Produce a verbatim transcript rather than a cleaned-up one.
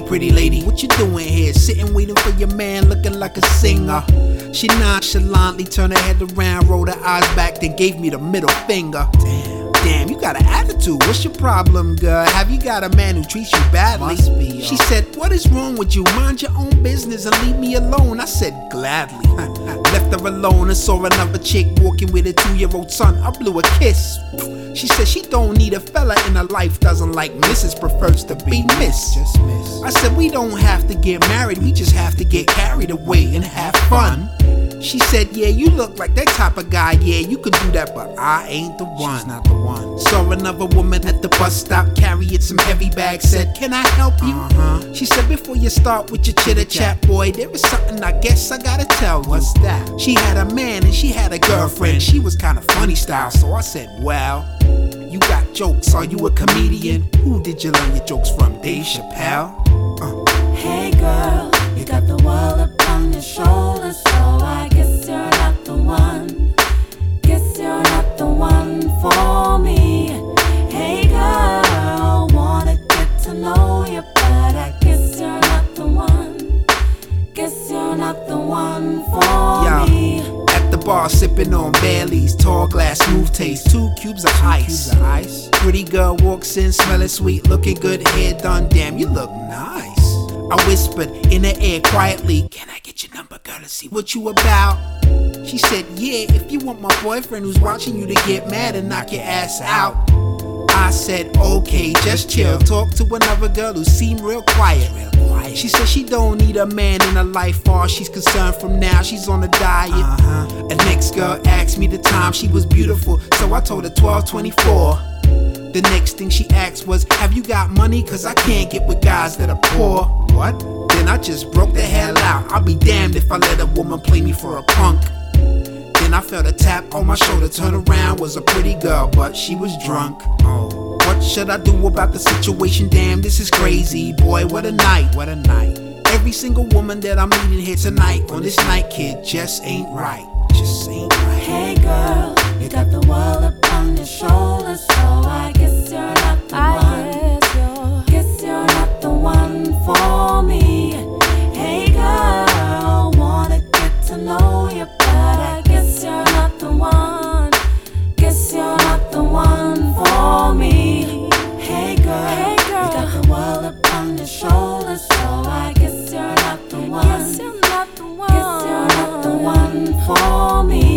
pretty lady, what you doing here? Sitting waiting for your man, looking like a singer. She nonchalantly turned her head around, rolled her eyes back, then gave me the middle finger. Damn, damn, you got an attitude. What's your problem, girl? Have you got a man who treats you badly? Must be, yo. She said, what is wrong with you? Mind your own business and leave me alone. I said, gladly. Left her alone and saw another chick walking with a two-year-old son. I blew a kiss. She said she don't need a fella in her life, doesn't like Missus Prefers to be Miss. Just miss. I said we don't have to get married, we just have to get carried away and have fun. She said, yeah, you look like that type of guy, yeah, you could do that, but I ain't the one. She's not the one. Saw another woman at the bus stop carrying some heavy bags, said, can I help you? Uh-huh. She said, before you start with your chitter chat, boy, there is something I guess I gotta tell you. What's that? She had a man and she had a girlfriend. She was kinda funny style, so I said, well, you got jokes, are you a comedian? Who did you learn your jokes from, Dave Chappelle? Uh. Hey girl, you got the world upon your shoulders, so I guess you're not the one. Guess you're not the one for me. Hey girl, wanna get to know you, but I guess you're not the one. Guess you're not the one for Yo. me. At the bar, sipping on Bailey's, tall glass, smooth taste, two cubes of ice. Cubes of ice. Pretty girl walks in, smelling sweet, looking good, hair done. Damn, you look nice. I whispered in her ear quietly, can I get your number, girl, to see what you about? She said, yeah, if you want my boyfriend who's watching you to get mad and knock your ass out. I said, okay, just chill. Talk to another girl who seemed real quiet. Real quiet. She said she don't need a man in her life, far she's concerned from now. She's on a diet. Uh-huh. The next girl asked me the time, she was beautiful, so I told her twelve twenty-four. The next thing she asked was, have you got money? Cause I can't get with guys that are poor. What? Then I just broke the hell out. I'll be damned if I let a woman play me for a punk. Then I felt a tap on my shoulder, turn around, was a pretty girl, but she was drunk. Oh, What should I do about the situation? Damn, this is crazy. Boy, what a night. what a night. Every single woman that I'm meeting here tonight on this night, kid, just ain't right. Just ain't right. Hey girl, you got the world upon your shoulders, so I guess you're not the one. Guess you're Guess you're not the one for me. Hey girl, wanna get to know you, but I guess you're not the one. Guess you're not the one for me. Hey girl, Hey, girl. you got the world upon your shoulders, so I guess you're not the one. Guess you're not the one. Guess you're not the one for me.